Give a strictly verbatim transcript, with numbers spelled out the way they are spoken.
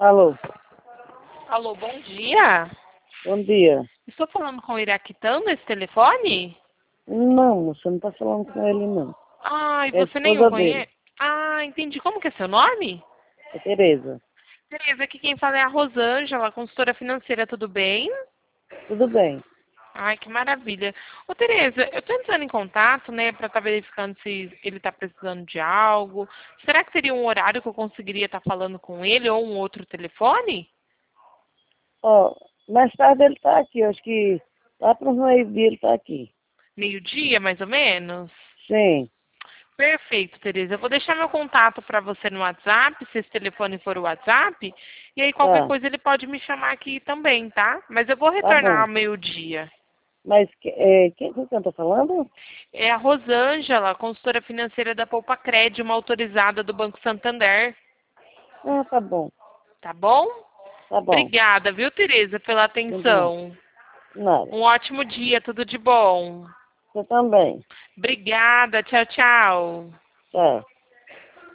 Alô, Alô, bom dia. bom dia. Estou falando com o Iraquitão nesse telefone? Não, você não está falando com ele, não. Ai, É a você nem o esposa dele, conhece? Ah, entendi. Como que é seu nome? é Tereza. Tereza, aqui quem fala é a Rosângela, consultora financeira, tudo bem? Tudo bem. Ai, que maravilha. Ô, Tereza, eu estou entrando em contato, né, para estar verificando se ele está precisando de algo. Será que seria um horário que eu conseguiria estar falando com ele ou um outro telefone? Ó, mais tarde ele está aqui, eu acho que lá para os meio-dia ele está aqui. Meio-dia, mais ou menos? Sim, Perfeito, Tereza. Eu vou deixar meu contato para você no WhatsApp, se esse telefone for o WhatsApp. E aí qualquer tá, coisa ele pode me chamar aqui também, tá? Mas eu vou tá retornar bom. ao meio-dia. Mas que- é, quem que eu estou falando? É a Rosângela, consultora financeira da Poupa Cred, uma autorizada do Banco Santander. Ah, tá bom, Tá bom? tá bom. Obrigada, viu, Tereza, pela Tudo bem. atenção. Nada. Um ótimo dia, tudo de bom. Você também. Obrigada, tchau, tchau. Tchau.